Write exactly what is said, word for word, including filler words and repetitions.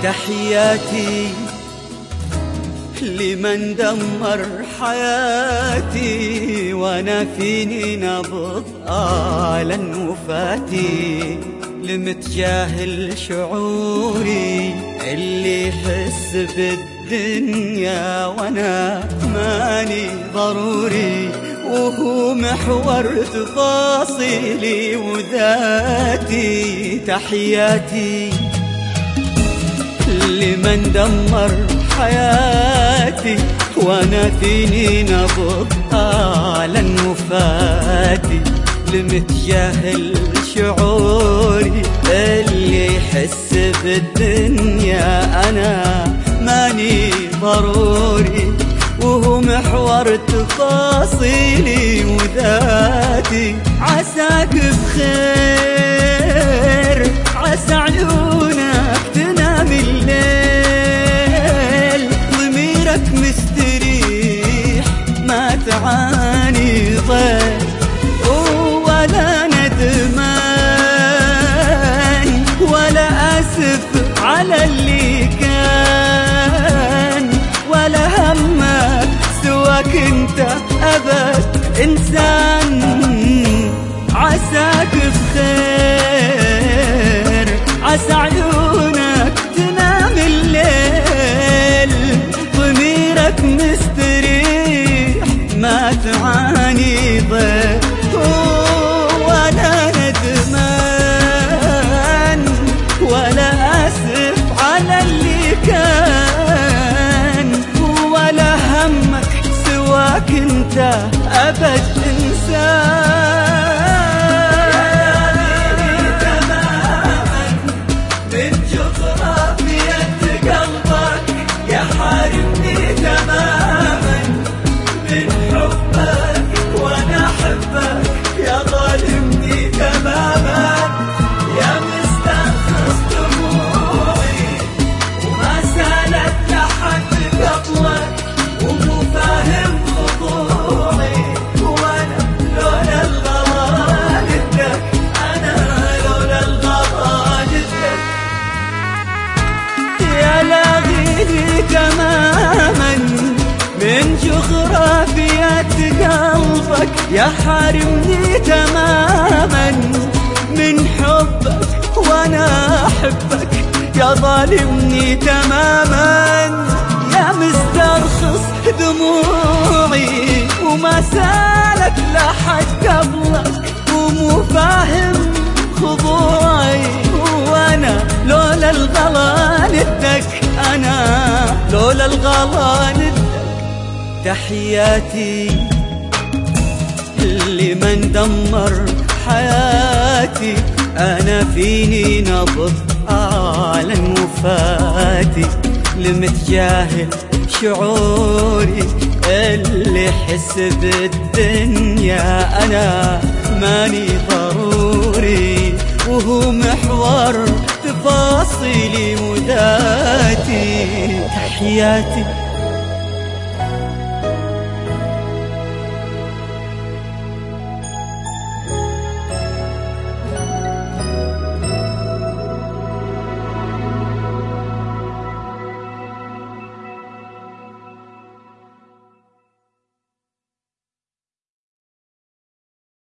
تحياتي لمن دمر حياتي وانا فيني نبض آلا وفاتي، لمتجاهل شعوري اللي يحس بالدنيا وانا ماني ضروري، وهو محور تفاصيلي وذاتي. تحياتي لمن دمر حياتي وانا فيني نبض آلا وفاتي، لمتجاهل شعوري اللي يحس بالدنيا انا ماني ضروري، وهو محور تفاصيلي وذاتي. عساك بخير، عسى عيونك تنام الليل، ضميرك مستريح ما تعاني ضيل ولا ندمان ولا أسف على اللي كان، ولا همك سواك انت أبد إنسان. عساك بخير، عسى عيونك تنام الليل، ضميرك مستريح ما تعاني ضيق ولا ندمان ولا أسف على اللي كان، ولا همك سواك انت أبد إنسان. تماما من جغرافية قلبك، يا حارمني تماما من حبك وانا احبك، يا ظالمني تماما، يا مسترخص دموعي وما سالك لحد قبلك، ومو فاهم خضوعي، وانا لولا الغلا ندك، أنا لولا الغلا ندك. تحياتي لمن دمر حياتي أنا فيني نبض آلا وفاتي، لمتجاهل شعوري اللي يحس بالدنيا أنا ماني ضروري، وهو محور تفاصيلي وذاتي. تحياتي